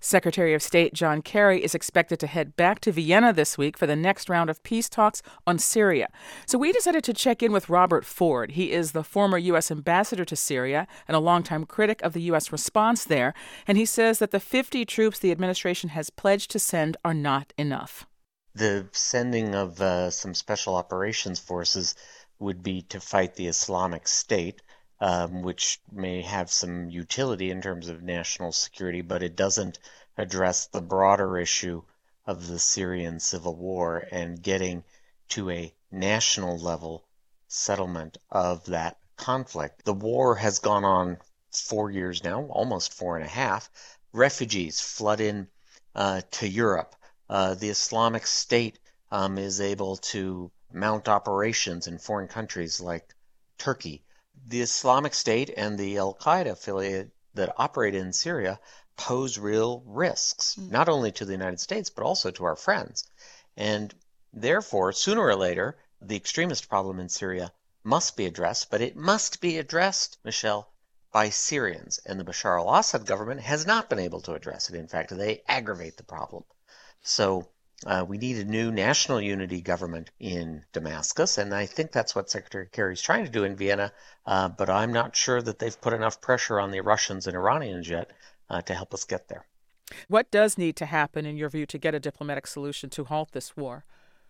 Secretary of State John Kerry is expected to head back to Vienna this week for the next round of peace talks on Syria. So we decided to check in with Robert Ford. He is the former U.S. ambassador to Syria and a longtime critic of the U.S. response there. And he says that the 50 troops the administration has pledged to send are not enough. The sending of some special operations forces would be to fight the Islamic State, which may have some utility in terms of national security, but it doesn't address the broader issue of the Syrian civil war and getting to a national level settlement of that conflict. The war has gone on 4 years now, almost 4.5. Refugees flood in to Europe. The Islamic State is able to mount operations in foreign countries like Turkey. The Islamic State and the Al-Qaeda affiliate that operate in Syria pose real risks, not only to the United States, but also to our friends. And therefore, sooner or later, the extremist problem in Syria must be addressed, but it must be addressed, Michelle, by Syrians. And the Bashar al-Assad government has not been able to address it. In fact, they aggravate the problem. So we need a new national unity government in Damascus, and I think that's what Secretary Kerry is trying to do in Vienna, but I'm not sure that they've put enough pressure on the Russians and Iranians yet to help us get there. What does need to happen, in your view, to get a diplomatic solution to halt this war?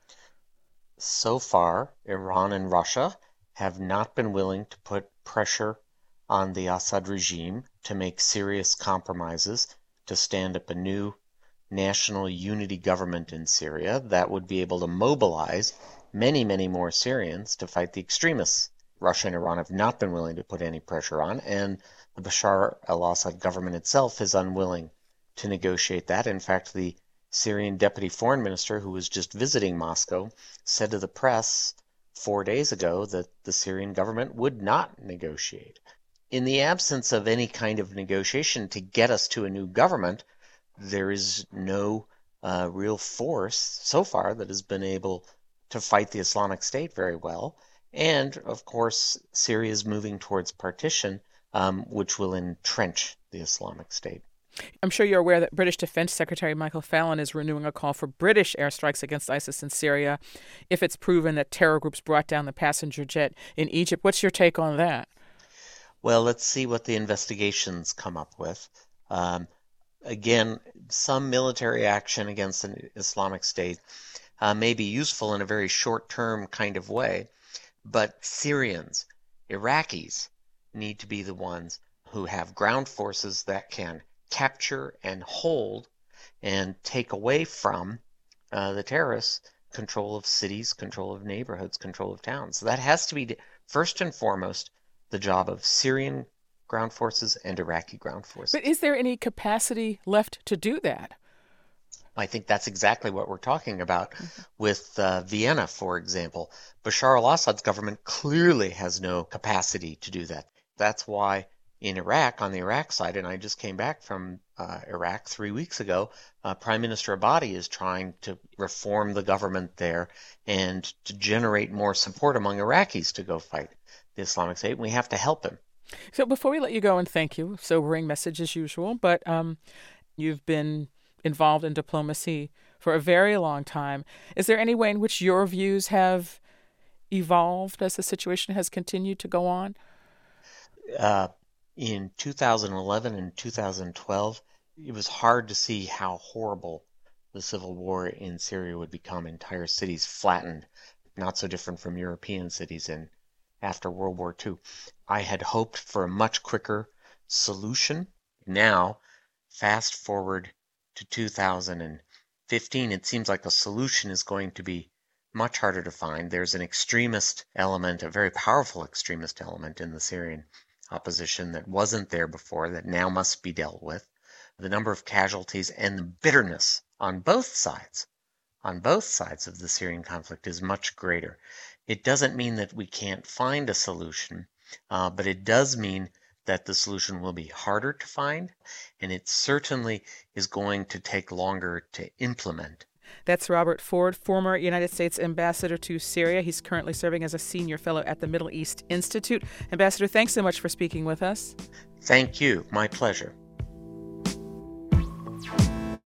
So far, Iran and Russia have not been willing to put pressure on the Assad regime to make serious compromises to stand up a new national unity government in Syria that would be able to mobilize many, many more Syrians to fight the extremists. Russia and Iran have not been willing to put any pressure on, and the Bashar al-Assad government itself is unwilling to negotiate that. In fact, the Syrian deputy foreign minister, who was just visiting Moscow, said to the press 4 days ago that the Syrian government would not negotiate. In the absence of any kind of negotiation to get us to a new government, there is no real force so far that has been able to fight the Islamic State very well. And, of course, Syria is moving towards partition, which will entrench the Islamic State. I'm sure you're aware that British Defense Secretary Michael Fallon is renewing a call for British airstrikes against ISIS in Syria if it's proven that terror groups brought down the passenger jet in Egypt. What's your take on that? Well, let's see what the investigations come up with. Again, some military action against the Islamic State may be useful in a very short-term kind of way, but Syrians, Iraqis need to be the ones who have ground forces that can capture and hold and take away from the terrorists control of cities, control of neighborhoods, control of towns. So that has to be, first and foremost, the job of Syrian ground forces and Iraqi ground forces. But is there any capacity left to do that? I think that's exactly what we're talking about with Vienna, for example. Bashar al-Assad's government clearly has no capacity to do that. That's why in Iraq, on the Iraq side, and I just came back from Iraq 3 weeks ago, Prime Minister Abadi is trying to reform the government there and to generate more support among Iraqis to go fight the Islamic State. We have to help him. So before we let you go, and thank you, sobering message as usual, but you've been involved in diplomacy for a very long time. Is there any way in which your views have evolved as the situation has continued to go on? In 2011 and 2012, it was hard to see how horrible the civil war in Syria would become. Entire cities flattened, not so different from European cities after World War II. I had hoped for a much quicker solution. Now, fast forward to 2015, it seems like a solution is going to be much harder to find. There's an extremist element, a very powerful extremist element in the Syrian opposition that wasn't there before, that now must be dealt with. The number of casualties and the bitterness on both sides of the Syrian conflict is much greater. It doesn't mean that we can't find a solution, but it does mean that the solution will be harder to find, and it certainly is going to take longer to implement. That's Robert Ford, former United States ambassador to Syria. He's currently serving as a senior fellow at the Middle East Institute. Ambassador, thanks so much for speaking with us. Thank you. My pleasure.